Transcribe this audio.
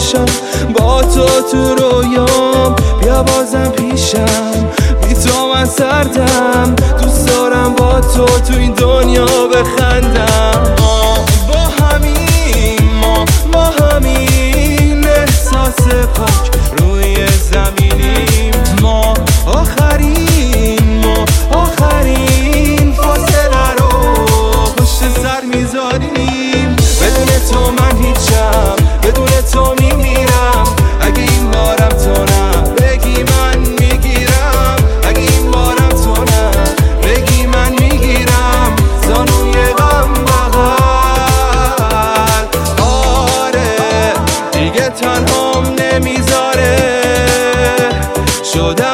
باشم با تو رویام، بیا بازم پیشم، بی تو من سردم، دوست دارم با تو این دنیا بخندم. ما همین احساس پاک روی زمینیم، ما آخرین فاصله رو پشت سر میذاریم. بدون تو من هیچم، بدون تو میمیرم، اگه این بارم تو نه بگی من میگیرم، اگه این بارم تو نه بگی من میگیرم، زانوی غم بغل. آره دیگه تنهام نمیذاره، شده